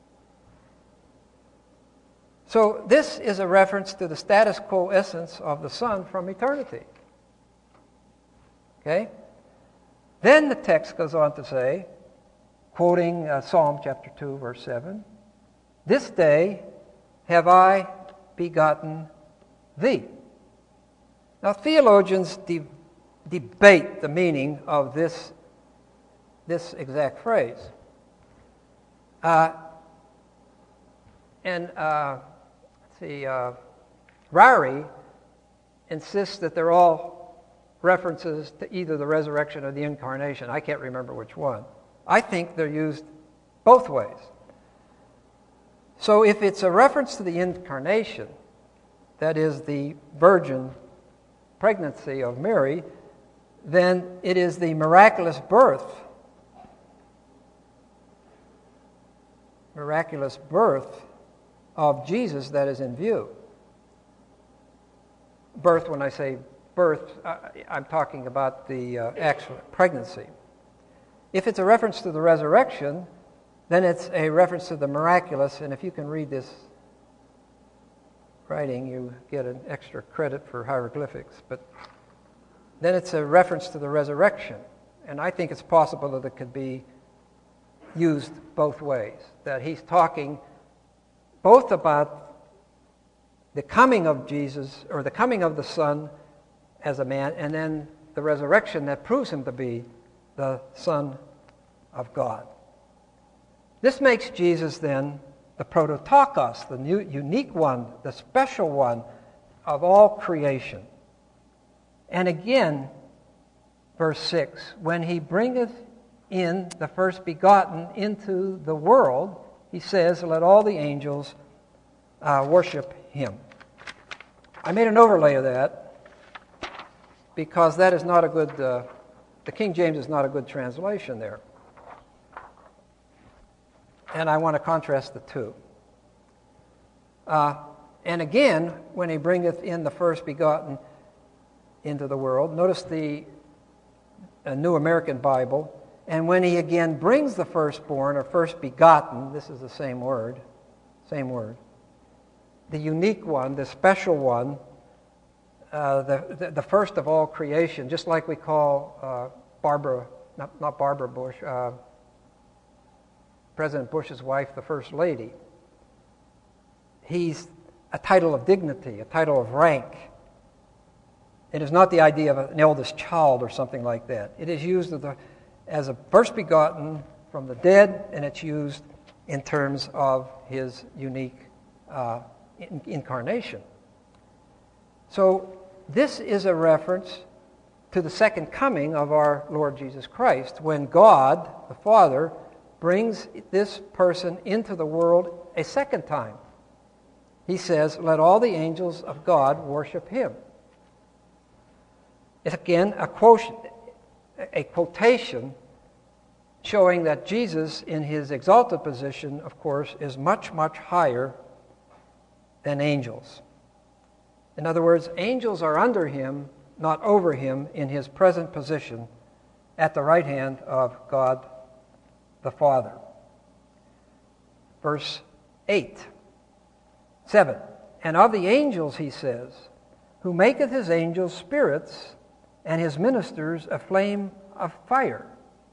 So this is a reference to the status quo essence of the Son from eternity. Okay? Then the text goes on to say, quoting Psalm chapter 2, verse 7, "This day have I begotten thee." Now theologians debate the meaning of this exact phrase. Ryrie insists that they're all references to either the resurrection or the incarnation. I can't remember which one. I think they're used both ways. So if it's a reference to the incarnation, that is the virgin pregnancy of Mary, then it is the miraculous birth of Jesus that is in view. Birth, when I say birth, I'm talking about the actual pregnancy. If it's a reference to the resurrection, then it's a reference to the miraculous, and if you can read this writing, you get an extra credit for hieroglyphics. But then it's a reference to the resurrection, and I think it's possible that it could be used both ways, that he's talking both about the coming of Jesus, or the coming of the Son as a man, and then the resurrection that proves him to be the Son of God. This makes Jesus then the prototokos, the unique one, the special one of all creation. And again, verse 6, when he bringeth in the first begotten into the world, he says, let all the angels worship him. I made an overlay of that because that is not a good, the King James is not a good translation there. And I want to contrast the two. And again, when he bringeth in the first begotten into the world, notice the New American Bible, and when he again brings the firstborn or first begotten, this is the same word, the unique one, the special one, the first of all creation, just like we call not Barbara Bush, President Bush's wife, the First Lady. He's a title of dignity, a title of rank. It is not the idea of an eldest child or something like that. It is used as a first begotten from the dead, and it's used in terms of his unique incarnation. So this is a reference to the second coming of our Lord Jesus Christ, when God, the Father, brings this person into the world a second time. He says, "Let all the angels of God worship him." It's again a quotation showing that Jesus, in his exalted position, of course, is much, much higher than angels. In other words, angels are under him, not over him, in his present position at the right hand of God the Father. Verse 7. "And of the angels," he says, "who maketh his angels spirits, and his ministers a flame of fire."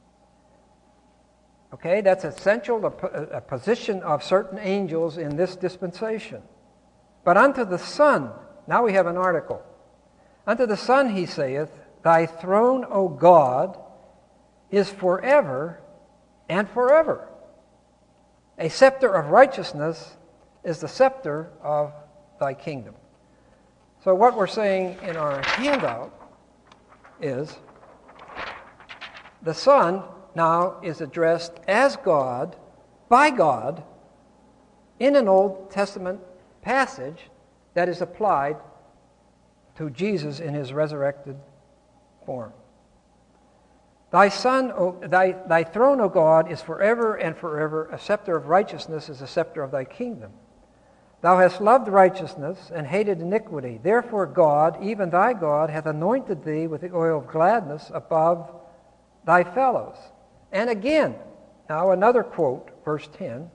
Okay, that's essential, a position of certain angels in this dispensation. "But unto the Son," now we have an article, "unto the Son he saith, Thy throne, O God, is forever and forever. A scepter of righteousness is the scepter of thy kingdom." So what we're saying in our handout is the Son now is addressed as God, by God, in an Old Testament passage that is applied to Jesus in his resurrected form. "Thy throne, O God, is forever and forever. A scepter of righteousness is the scepter of thy kingdom. Thou hast loved righteousness and hated iniquity. Therefore God, even thy God, hath anointed thee with the oil of gladness above thy fellows." And again, now another quote, verse 10,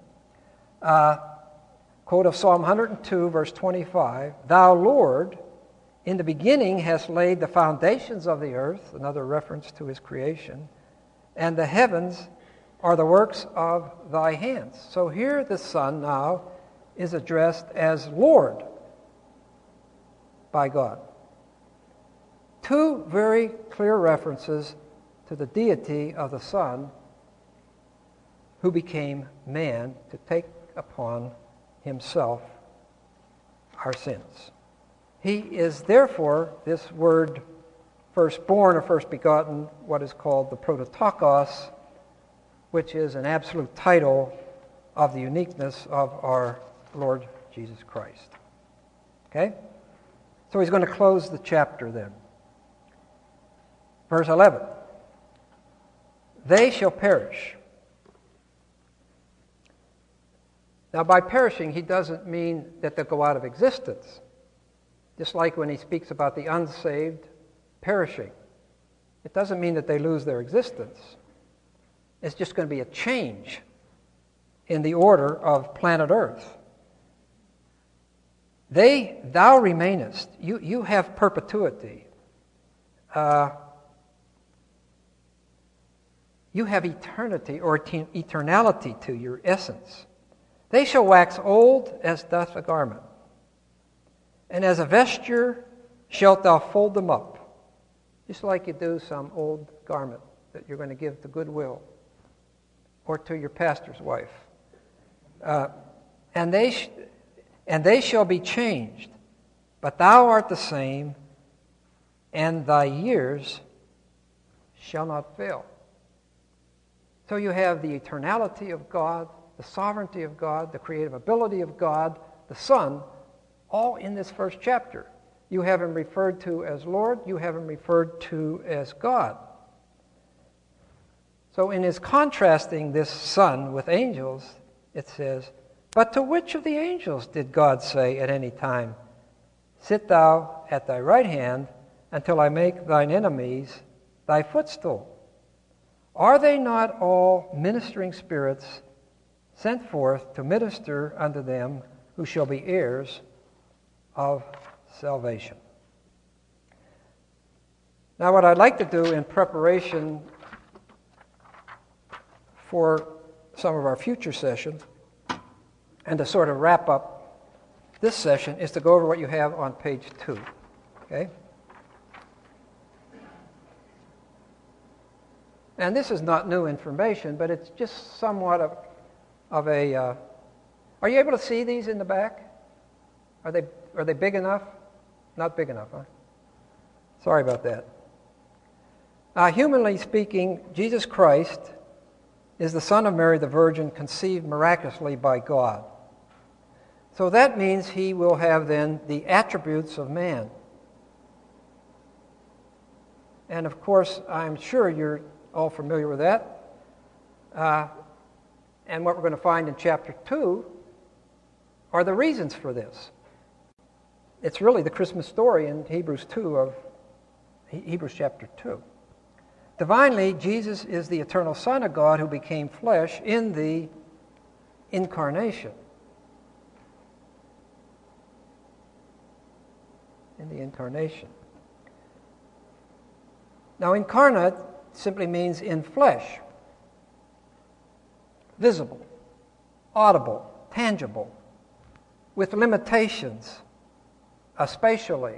quote of Psalm 102, verse 25, "Thou, Lord, in the beginning hast laid the foundations of the earth," another reference to his creation, "and the heavens are the works of thy hands." So here the Son now is addressed as Lord by God. Two very clear references to the deity of the Son who became man to take upon himself our sins. He is therefore, this word firstborn or first begotten, what is called the prototokos, which is an absolute title of the uniqueness of our Lord Jesus Christ. Okay? So he's going to close the chapter then. Verse 11. "They shall perish." Now, by perishing, he doesn't mean that they'll go out of existence. Just like when he speaks about the unsaved perishing. It doesn't mean that they lose their existence. It's just going to be a change in the order of planet Earth. Thou remainest. You have perpetuity. You have eternity or eternality to your essence. "They shall wax old as doth a garment, and as a vesture shalt thou fold them up," just like you do some old garment that you're going to give to Goodwill or to your pastor's wife. And they shall be changed, but thou art the same, and thy years shall not fail. So you have the eternality of God, the sovereignty of God, the creative ability of God, the Son, all in this first chapter. You have him referred to as Lord, you have him referred to as God. So in his contrasting this Son with angels, it says, "But to which of the angels did God say at any time, Sit thou at thy right hand until I make thine enemies thy footstool? Are they not all ministering spirits sent forth to minister unto them who shall be heirs of salvation?" Now, what I'd like to do in preparation for some of our future sessions, and to sort of wrap up this session, is to go over what you have on page 2. Okay? And this is not new information, but it's just somewhat of a... are you able to see these in the back? Are they big enough? Not big enough, huh? Sorry about that. Humanly speaking, Jesus Christ is the Son of Mary the Virgin, conceived miraculously by God. So that means he will have then the attributes of man. And of course, I'm sure you're all familiar with that. And what we're going to find in chapter 2 are the reasons for this. It's really the Christmas story in Hebrews chapter 2. Divinely, Jesus is the eternal Son of God who became flesh in the incarnation. In the incarnation. Now, incarnate simply means in flesh. Visible, audible, tangible, with limitations, spatially,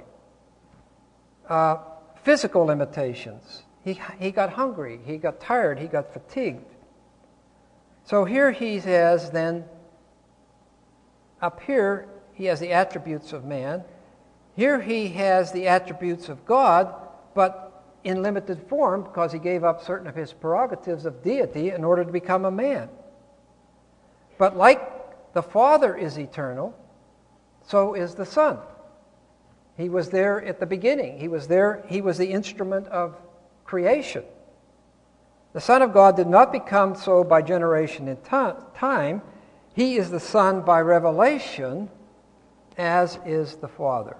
physical limitations. He got hungry, he got tired, he got fatigued. So here he has then, up here, he has the attributes of man. Here he has the attributes of God, but in limited form because he gave up certain of his prerogatives of deity in order to become a man. But like the Father is eternal, so is the Son. He was there at the beginning. He was there. He was the instrument of creation. The Son of God did not become so by generation in time. He is the Son by revelation, as is the Father.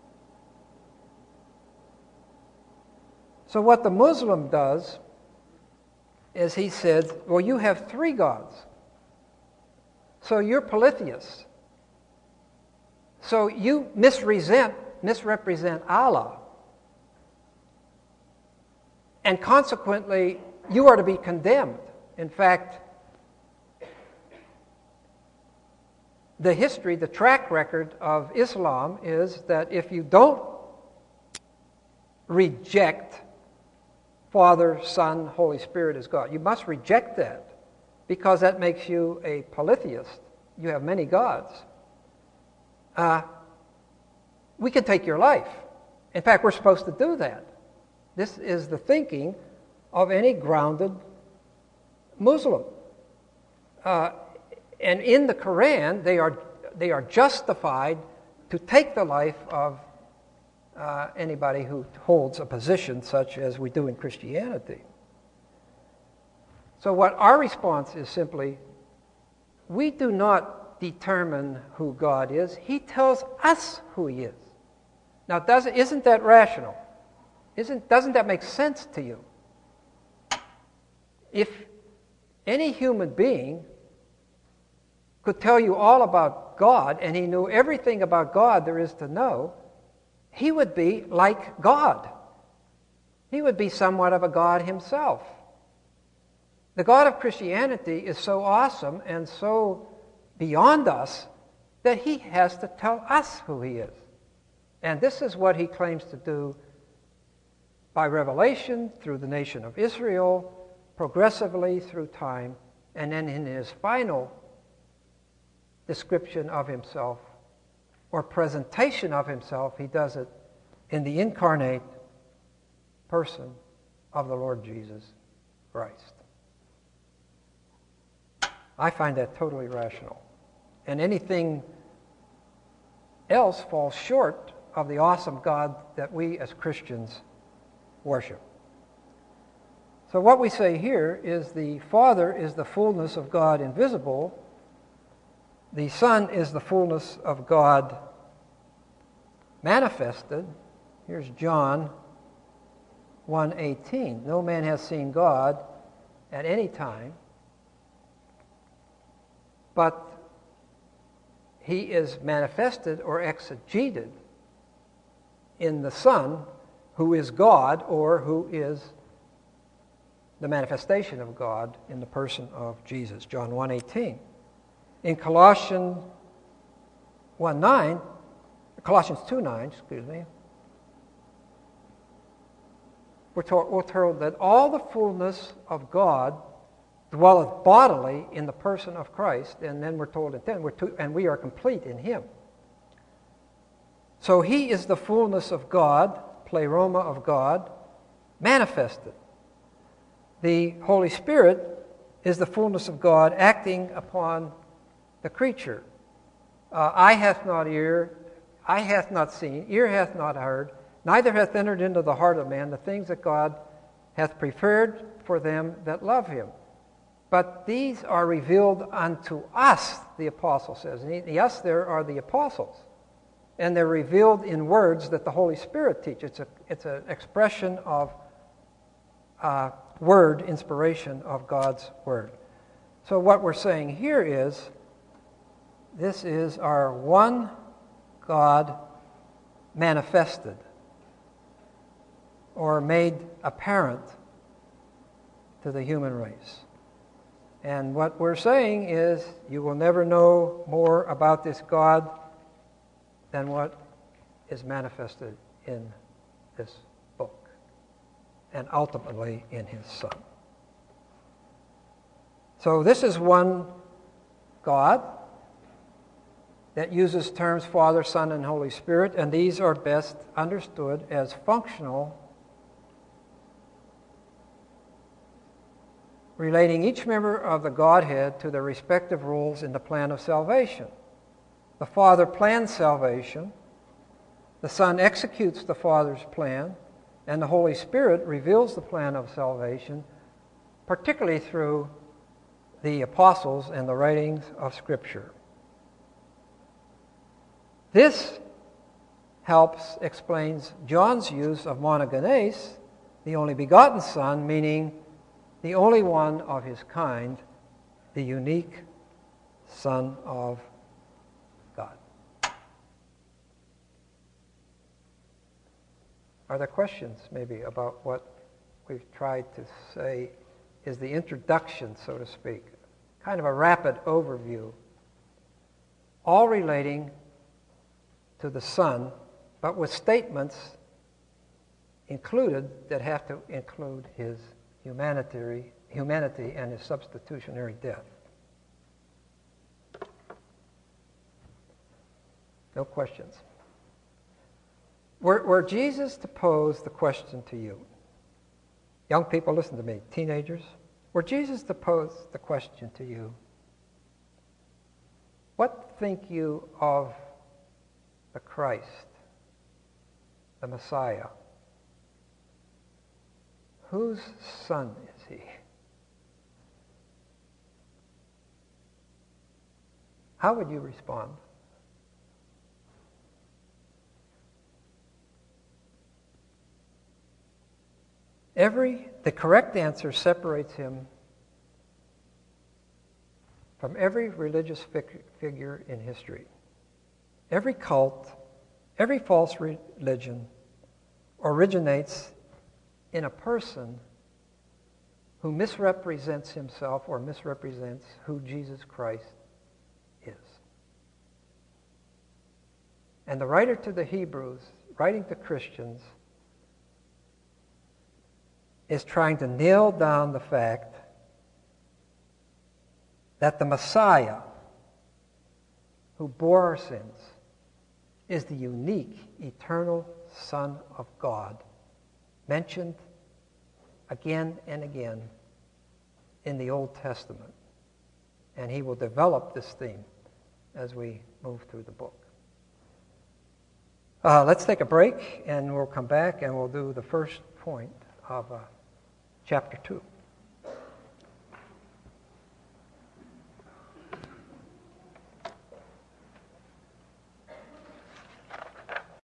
So what the Muslim does is he says, well, you have three gods. So you're polytheists. So you misrepresent Allah. And consequently, you are to be condemned. In fact, the track record of Islam is that if you don't reject Father, Son, Holy Spirit as God, you must reject that because that makes you a polytheist. You have many gods. We can take your life. In fact, we're supposed to do that. This is the thinking of any grounded Muslim. And in the Quran, they are justified to take the life of anybody who holds a position such as we do in Christianity. So what our response is simply, we do not determine who God is. He tells us who He is. Now, isn't that rational? Doesn't that make sense to you? If any human being could tell you all about God, and he knew everything about God there is to know, he would be like God. He would be somewhat of a God himself. The God of Christianity is so awesome and so beyond us that he has to tell us who he is. And this is what he claims to do by revelation through the nation of Israel, progressively through time, and then in his final description of himself or presentation of himself, he does it in the incarnate person of the Lord Jesus Christ. I find that totally rational. And anything else falls short of the awesome God that we as Christians worship. So what we say here is the Father is the fullness of God invisible. The Son is the fullness of God manifested. Here's John 1:18. No man has seen God at any time, but he is manifested or exegeted in the Son, who is God, or who is the manifestation of God in the person of Jesus. John 1:18. In Colossians 2:9, we're told that all the fullness of God dwelleth bodily in the person of Christ, and then we're told at 10, and we are complete in him. So he is the fullness of God, pleroma of God, manifested. The Holy Spirit is the fullness of God acting upon the creature. Eye hath not ear, eye hath not seen, ear hath not heard, neither hath entered into the heart of man the things that God hath prepared for them that love him. But these are revealed unto us, the apostle says. And the us there are the apostles. And they're revealed in words that the Holy Spirit teaches. It's an expression of word, inspiration of God's word. So what we're saying here is, this is our one God manifested or made apparent to the human race. And what we're saying is, you will never know more about this God than what is manifested in this book, and ultimately in his Son. So this is one God that uses terms Father, Son, and Holy Spirit, and these are best understood as functional, relating each member of the Godhead to their respective roles in the plan of salvation. The Father plans salvation, the Son executes the Father's plan, and the Holy Spirit reveals the plan of salvation, particularly through the apostles and the writings of Scripture. This explains John's use of monogenes, the only begotten Son, meaning the only one of his kind, the unique Son of God. Are there questions maybe about what we've tried to say is the introduction, so to speak? Kind of a rapid overview, all relating to the Son, but with statements included that have to include his humanity and his substitutionary death. No questions. Were Jesus to pose the question to you, young people, listen to me, teenagers, were Jesus to pose the question to you, what think you of the Christ, the Messiah? Whose son is he? How would you respond? The correct answer separates him from every religious figure in history. Every cult, every false religion originates in a person who misrepresents himself or misrepresents who Jesus Christ is. And the writer to the Hebrews, writing to Christians, is trying to nail down the fact that the Messiah who bore our sins is the unique, eternal Son of God, mentioned again and again in the Old Testament. And he will develop this theme as we move through the book. Let's take a break, and we'll come back and we'll do the first point of chapter 2.